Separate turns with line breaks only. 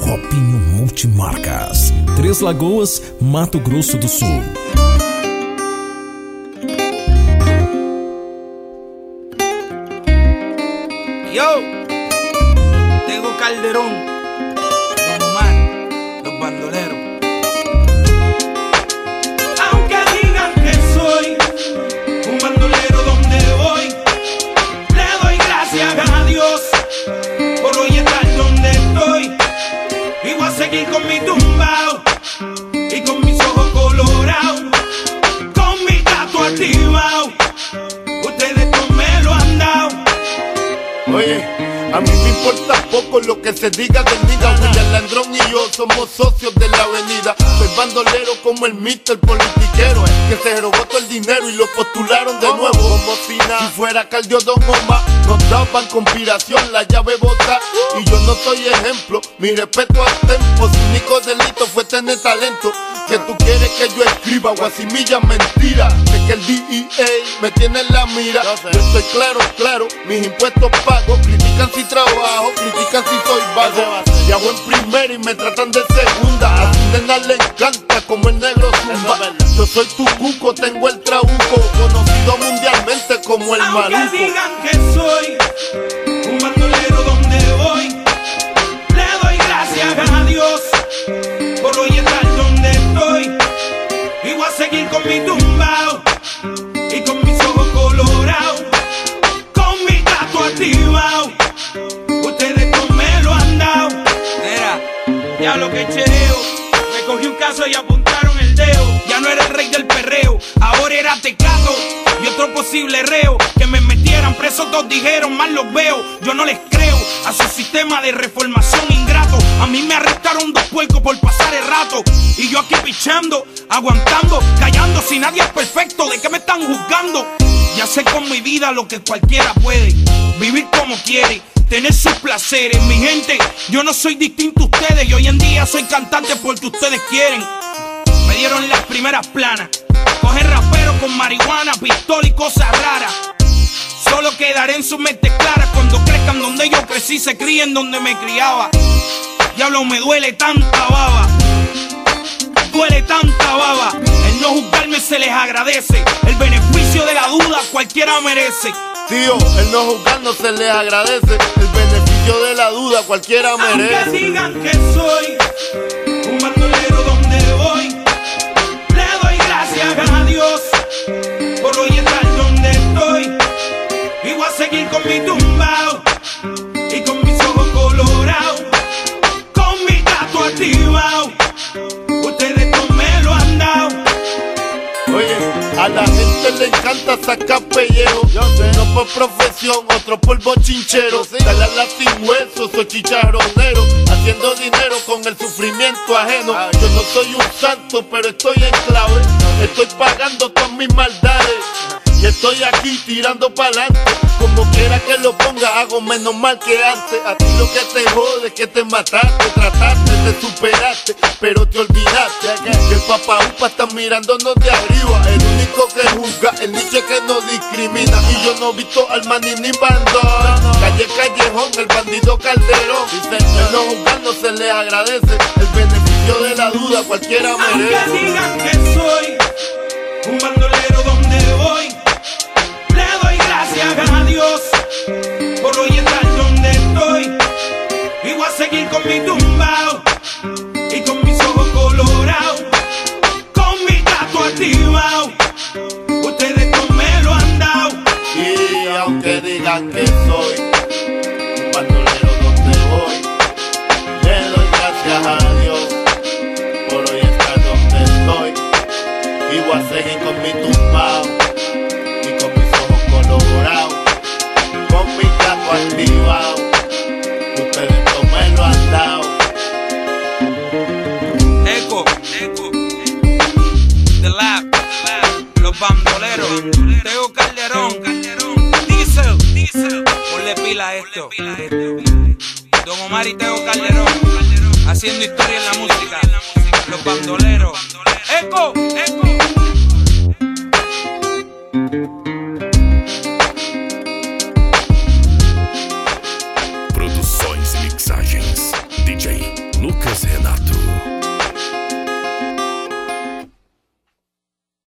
Copinho Multimarcas, Três Lagoas, Mato Grosso do Sul.
Yo, Tego Calderón, Don Omar, Los Bandoleros. Aunque digan que soy un bandolero donde voy, le doy gracias a Dios por hoy estar donde estoy. Y voy a seguir con mi tumbao y con mis ojos colorados, con mi gato activado. Ustedes no me lo han dado.
Oye, a mí me importa poco lo que se diga del nigga. William Landrón y yo somos socios de la avenida. Soy bandolero como el Mr. Politiquero, que se robó todo el dinero y lo postularon de nuevo. Como si fuera Caldio Don Omar, nos daban conspiración, la llave bota. Y yo no soy ejemplo, mi respeto al tempo. Su único delito fue tener talento. Que tú quieres que yo escriba guasimilla mentira. Sé que el DEA me tiene en la mira. Yo estoy claro, mis impuestos pago. Critican si trabajo, critican si soy vago. Viajo en primera y me tratan de segunda. A su nena le encanta como el negro zumba. Yo soy tu cuco, tengo el trabuco, conocido mundialmente como el maluco.
Aunque digan que soy un bandolero donde voy, le doy gracias a Dios por hoy estar donde estoy. Y voy a seguir con mi tumbao y con mis ojos colorados, con mi gato activado. Ustedes no me lo han dado. Mira, ya lo que chereo, me cogí un caso y apuntaron el dedo. Ya no era el rey del perreo, ahora era Tecato y otro posible reo. Que me metieran preso, todos dijeron, mal los veo. Yo no les creo a su sistema de reformación ingrato. A mí me arrestaron 2 puercos por pasar el rato, y yo aquí pichando, aguantando, callando. Si nadie es perfecto, ¿de qué me están juzgando? Ya sé con mi vida lo que cualquiera puede, vivir como quiere, tener sus placeres. Mi gente, yo no soy distinto a ustedes, y hoy en día soy cantante porque ustedes quieren. Me dieron las primeras planas, coger rapero con marihuana, pistola y cosas raras. Solo quedaré en sus mentes claras cuando crezcan donde yo crecí, se críen donde me criaba. Diablo, me duele tanta baba, duele tanta baba. El no juzgarme se les agradece, el beneficio de la duda cualquiera merece.
Tío, el no juzgarnos se les agradece, el beneficio de la duda cualquiera merece.
Aunque digan que soy un bandolero donde voy, le doy gracias a Dios por hoy estar donde estoy. Y voy a seguir con mi tumbao y con mis ojos colorados, con mi gato activado. Ustedes no me lo han dado.
Oye, a la gente le encanta sacar pellejo. Uno por profesión, otro por bochinchero. Dale a la sin hueso, soy chicharronero, haciendo dinero con el sufrimiento ajeno. Yo no soy un santo, pero estoy en clave. Estoy pagando todas mis maldades y estoy aquí tirando pa'lante. Como quiera que lo ponga, hago menos mal que antes. A ti lo que te jode es que te mataste, trataste, te superaste, pero te olvidaste que el papá upa está mirándonos de arriba. El único que juzga, el nicho que no discrimina. Y yo no he visto al maní ni bandón. Calle Callejón, el bandido Calderón. El no juzgar no se le agradece, el beneficio de la duda cualquiera merece.
Aunque digan que soy un bandolero donde voy, le doy gracias a Dios por hoy estar donde estoy. Y voy a seguir con mi tumbao y con mis ojos colorados, con mi gato activado. Ustedes no me lo han dado.
Y aunque digan que soy un bandolero donde voy, le doy gracias a Dios por hoy estar donde estoy. Y voy a seguir con mi tumbao y con mis ojos colorados, con mi gato activado. Ustedes no me lo han dado.
Eco, The Lab, Los Bandoleros, Tego Calderón, Diesel, ponle pila a esto. Don Omar y Tego Calderón, haciendo historia en la música. Los Bandoleros. Eco.
Produções e mixagens DJ Lucas Renato.